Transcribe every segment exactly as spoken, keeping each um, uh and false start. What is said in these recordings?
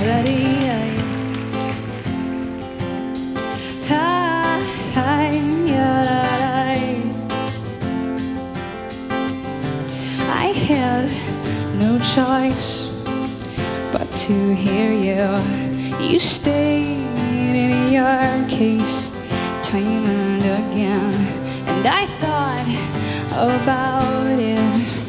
I had no choice but to hear you. You stayed in your case time and again, and I thought about it.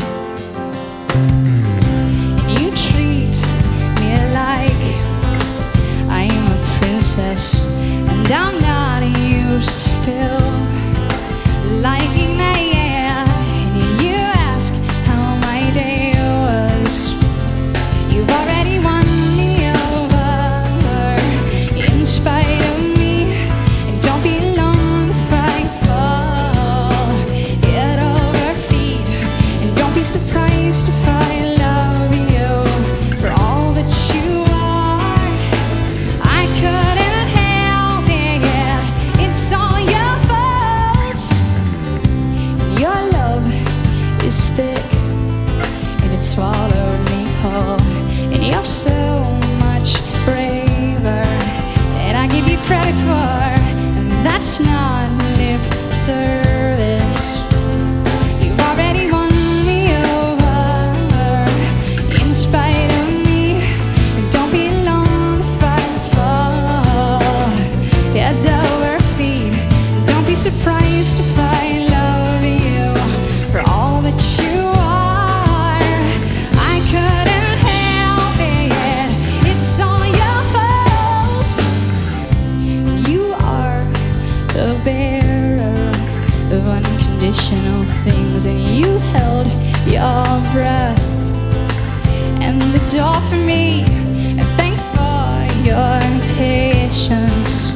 And you treat me like I'm a princess, and I'm not. You still liking that, yeah. And you ask how my day was. You've already won me over in spite of me. And don't be long if I fall head over feet. And don't be surprised if I love you for all that you are. I couldn't help it, it's all your fault. Your love is thick and it swallowed me whole. And you're so much braver than I give you credit for, and that's not lip service. You've already won me over in spite of me. And don't be long if I fall head over feet. And don't be surprised if I love you for all that you are. I couldn't help it, it's all your fault. You are the bearer of unconditional things, and you held your breath and the door for me. And thanks for your patience.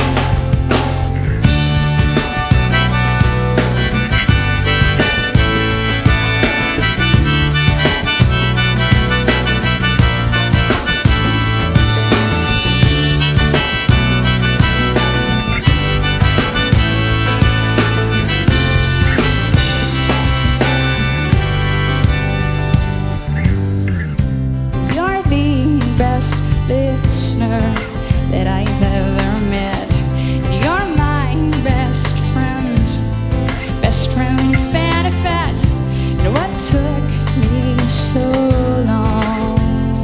Best listener that I've ever met. You're my best friend, best friend with benefits. And what took me so long?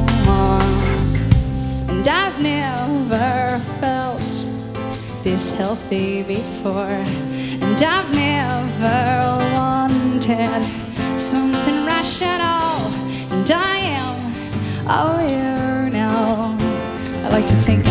And I've never felt this healthy before, and I've never wanted something rational. And I am, oh, you know, I like to think